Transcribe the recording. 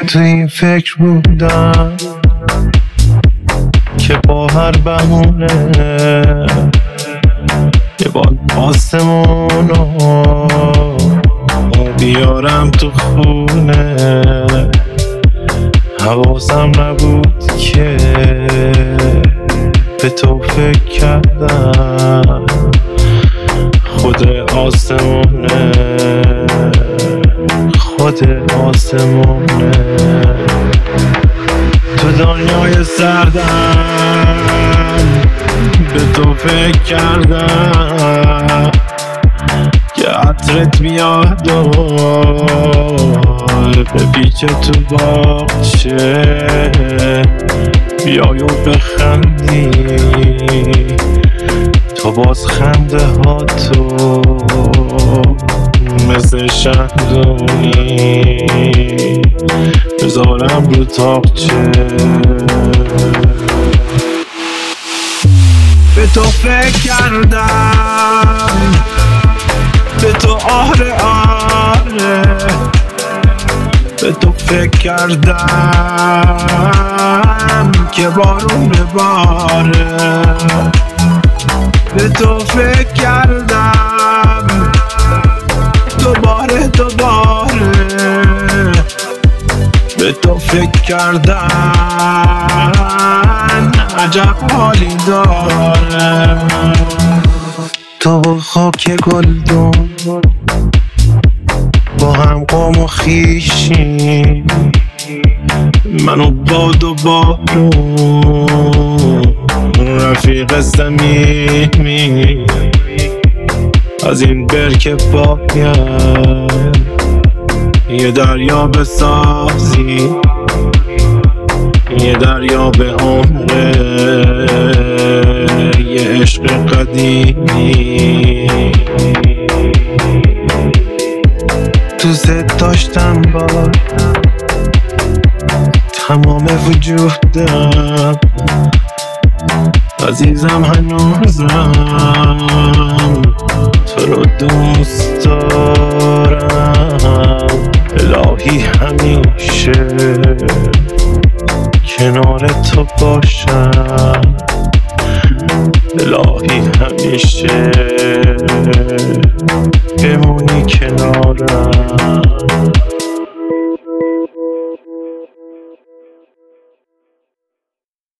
تو این فکر بودم که با هر بهونه یه باد آسمونو بیارم تو خونه. حواسم نبود که به تو فکر کردم خود آسمونه، خود آسمونه. تو دنیای سردم به تو فکر کردم که عطرت بیاد و بپیچه تو باغچه، بیای و بخندی تو باز خنده ها تو مثل شهدونی بذارم رو تاقچه. به تو فکر کردم، به تو آره آره، به تو فکر کردم که بارون بباره. به تو فکر کردم دوباره دوباره، به تو فکر کردن عجب حالی داره. تو خاک گلدون با هم قوم و خیشیم، منو باد و بارون رفیق صمیمی. از این برکه باید یه دریا بسازی، یه دریا به عمره، یه عشق قدیمی. دوست داشتم با تمام وجودم، عزیزم هنوزم تو رو دوست دارم. الهی همیشه کنار تو باشم، الهی همیشه بمونی کنارم.